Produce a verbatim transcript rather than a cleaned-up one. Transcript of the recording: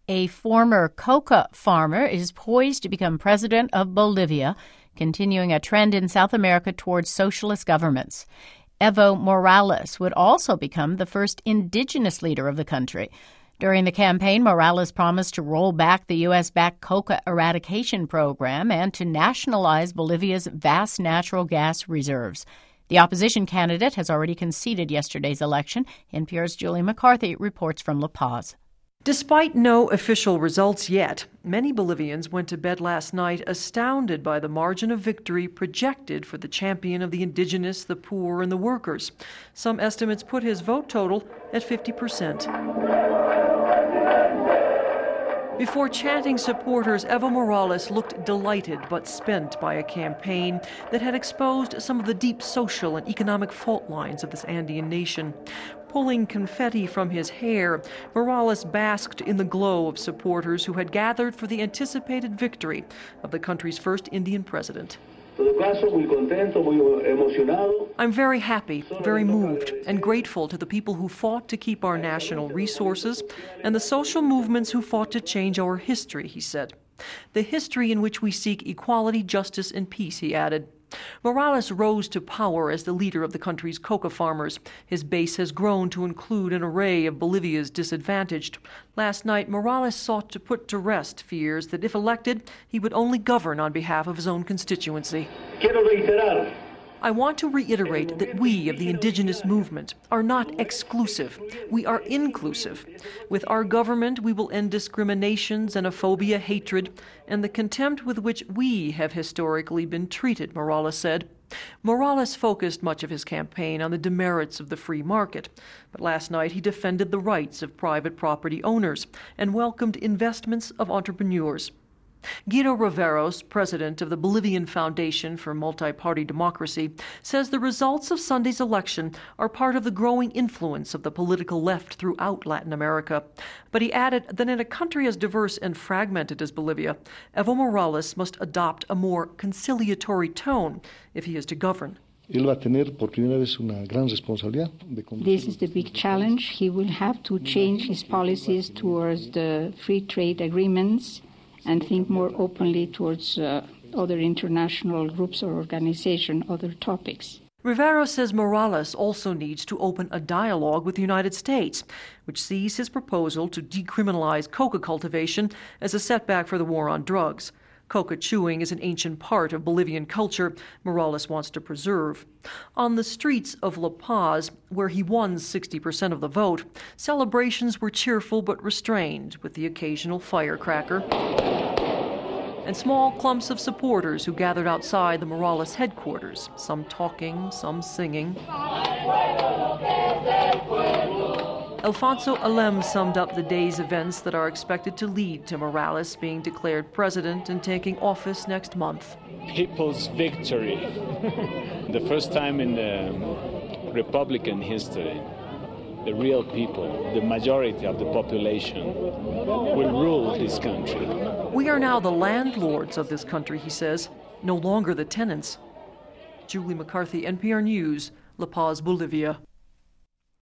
A former coca farmer is poised to become president of Bolivia, continuing a trend in South America towards socialist governments. Evo Morales would also become the first indigenous leader of the country. During the campaign, Morales promised to roll back the U S-backed coca eradication program and to nationalize Bolivia's vast natural gas reserves. The opposition candidate has already conceded yesterday's election. N P R's Julie McCarthy reports from La Paz. Despite no official results yet, many Bolivians went to bed last night astounded by the margin of victory projected for the champion of the indigenous, the poor, and the workers. Some estimates put his vote total at fifty percent. Before chanting supporters, Evo Morales looked delighted but spent by a campaign that had exposed some of the deep social and economic fault lines of this Andean nation. Pulling confetti from his hair, Morales basked in the glow of supporters who had gathered for the anticipated victory of the country's first Indian president. I'm very happy, very moved, and grateful to the people who fought to keep our national resources and the social movements who fought to change our history, he said. The history in which we seek equality, justice, and peace, he added. Morales rose to power as the leader of the country's coca farmers. His base has grown to include an array of Bolivia's disadvantaged. Last night, Morales sought to put to rest fears that if elected, he would only govern on behalf of his own constituency. I want to reiterate that we of the indigenous movement are not exclusive. We are inclusive. With our government, we will end discrimination, xenophobia, hatred, and the contempt with which we have historically been treated, Morales said. Morales focused much of his campaign on the demerits of the free market, but last night he defended the rights of private property owners and welcomed investments of entrepreneurs. Guido Riveros, president of the Bolivian Foundation for Multi-Party Democracy, says the results of Sunday's election are part of the growing influence of the political left throughout Latin America. But he added that in a country as diverse and fragmented as Bolivia, Evo Morales must adopt a more conciliatory tone if he is to govern. This is the big challenge. He will have to change his policies towards the free trade agreements and think more openly towards uh, other international groups or organizations, other topics. Rivero says Morales also needs to open a dialogue with the United States, which sees his proposal to decriminalize coca cultivation as a setback for the war on drugs. Coca chewing is an ancient part of Bolivian culture Morales wants to preserve. On the streets of La Paz, where he won sixty percent of the vote, celebrations were cheerful but restrained, with the occasional firecracker and small clumps of supporters who gathered outside the Morales headquarters, some talking, some singing. Alfonso Alem summed up the day's events that are expected to lead to Morales being declared president and taking office next month. People's victory. The first time in the Republican history, the real people, the majority of the population, will rule this country. We are now the landlords of this country, he says, no longer the tenants. Julie McCarthy, N P R News, La Paz, Bolivia.